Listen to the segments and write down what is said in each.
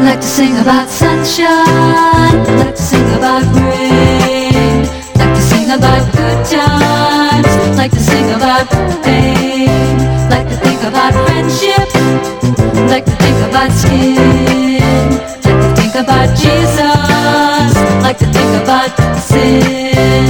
Like to sing about sunshine, like to sing about rain, like to sing about good times, like to sing about pain, like to think about friendship, like to think about skin, like to think about Jesus, like to think about sin.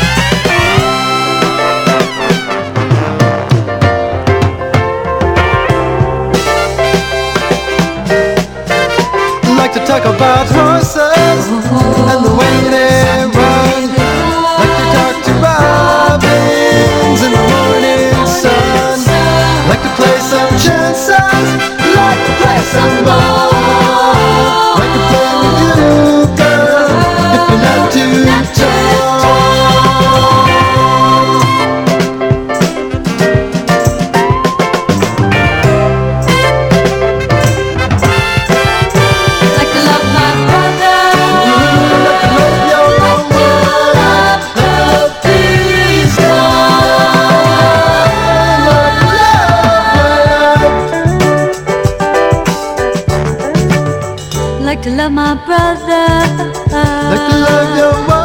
Like to talk about horses and the way they run. Like to talk to robins in the morning sun. Like to play some chances, like to play some ball. Like to play with you, girl, if you're not too tall. Like to love my brother, Like to love your wife.